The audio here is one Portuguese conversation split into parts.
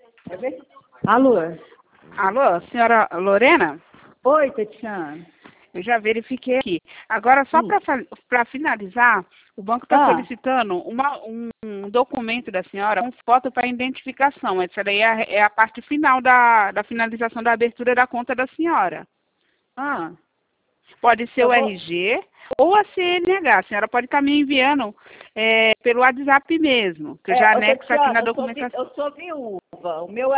Alô? Alô, senhora Lorena? Oi, Tatiana. Eu já verifiquei aqui. Agora, só para finalizar, o banco está solicitando um documento da senhora, uma foto para identificação. Essa daí é a parte final da finalização da abertura da conta da senhora. Pode ser o RG ou a CNH. A senhora pode estar me enviando pelo WhatsApp mesmo, que eu já anexo aqui na documentação. Eu sou viúva. O meu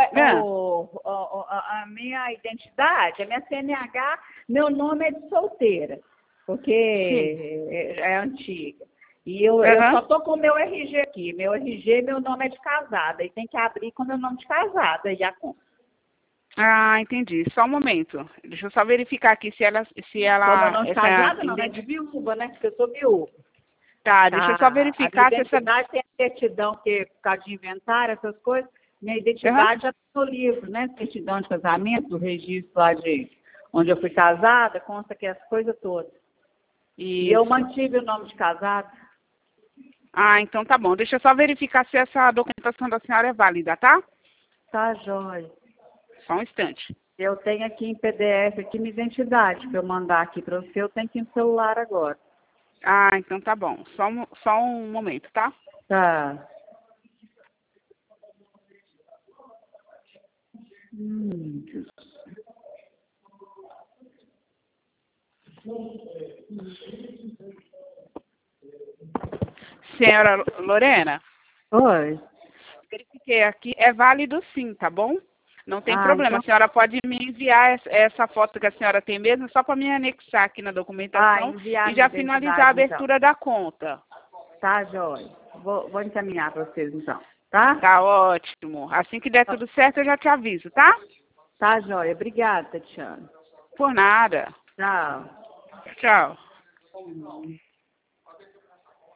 a minha identidade, a minha CNH, meu nome é de solteira, porque é antiga. E eu só estou com o meu RG aqui. Meu RG, meu nome é de casada. E tem que abrir com meu nome de casada. E a conta. Entendi. Só um momento. Deixa eu só verificar aqui se ela... Como não de casada, não, é de viúva, né? Porque eu sou viúva. Tá, deixa eu só verificar se essa... A identidade tem certidão, que por causa de inventário, essas coisas, minha identidade já está no livro, né? Certidão de casamento, do registro lá de onde eu fui casada, consta que as coisas todas. E eu mantive o nome de casada. Então tá bom. Deixa eu só verificar se essa documentação da senhora é válida, tá? Tá, jóia. Só um instante. Eu tenho aqui em PDF aqui minha identidade, para eu mandar aqui para você, eu tenho aqui no celular agora. Então tá bom. Só um momento, tá? Tá. Senhora Lorena? Oi. Verifiquei aqui. É válido sim, tá bom? Não tem problema. Então... A senhora pode me enviar essa foto que a senhora tem mesmo, só para me anexar aqui na documentação e já finalizar a abertura da conta. Tá, jóia. Vou encaminhar para vocês, então. Tá? Tá ótimo. Assim que der tudo certo, eu já te aviso, tá? Tá, jóia. Obrigada, Tatiana. Por nada. Tchau. Tchau.